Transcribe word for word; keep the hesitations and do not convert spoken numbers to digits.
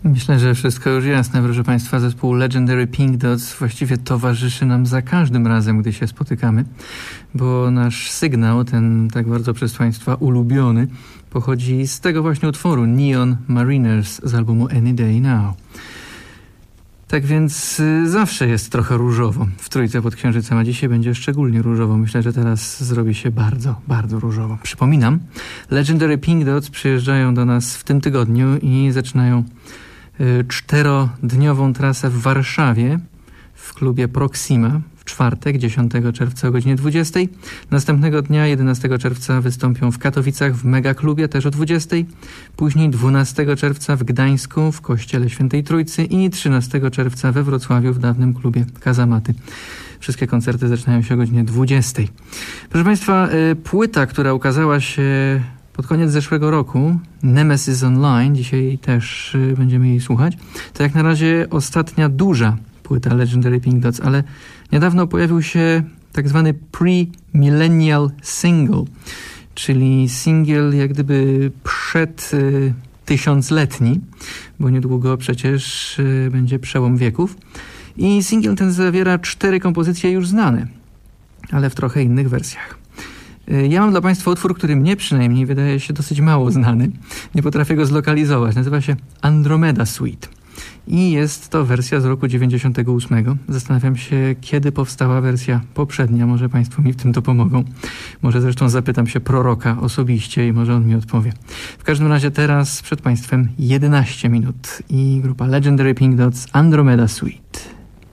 Myślę, że wszystko już jasne, proszę Państwa. Zespół Legendary Pink Dots właściwie towarzyszy nam za każdym razem, gdy się spotykamy, bo nasz sygnał, ten tak bardzo przez Państwa ulubiony, pochodzi z tego właśnie utworu Neon Mariners z albumu Any Day Now. Tak więc y, zawsze jest trochę różowo w Trójce pod Księżycem, a dzisiaj będzie szczególnie różowo. Myślę, że teraz zrobi się bardzo, bardzo różowo. Przypominam, Legendary Pink Dots przyjeżdżają do nas w tym tygodniu i zaczynają y, czterodniową trasę w Warszawie w klubie Proxima w czwartek, dziesiątego czerwca o godzinie dwudziestej. Następnego dnia, jedenastego czerwca, wystąpią w Katowicach w Megaklubie też o dwudziestej. Później dwunastego czerwca w Gdańsku w Kościele Świętej Trójcy i trzynastego czerwca we Wrocławiu w dawnym klubie Kazamaty. Wszystkie koncerty zaczynają się o godzinie dwudziestej. Proszę Państwa, płyta, która ukazała się pod koniec zeszłego roku, Nemesis Online, dzisiaj też będziemy jej słuchać, to jak na razie ostatnia duża płyta Legendary Pink Dots, ale niedawno pojawił się tak zwany pre-millennial single, czyli singiel jak gdyby przed y, tysiącletni, bo niedługo przecież y, będzie przełom wieków. I singiel ten zawiera cztery kompozycje już znane, ale w trochę innych wersjach. Y, ja mam dla Państwa utwór, który mnie przynajmniej wydaje się dosyć mało znany. Nie potrafię go zlokalizować. Nazywa się Andromeda Suite. I jest to wersja z roku dziewięćdziesiątego ósmego. Zastanawiam się, kiedy powstała wersja poprzednia. Może Państwo mi w tym to pomogą. Może zresztą zapytam się proroka osobiście i może on mi odpowie. W każdym razie teraz przed Państwem jedenaście minut i grupa Legendary Pink Dots Andromeda Suite.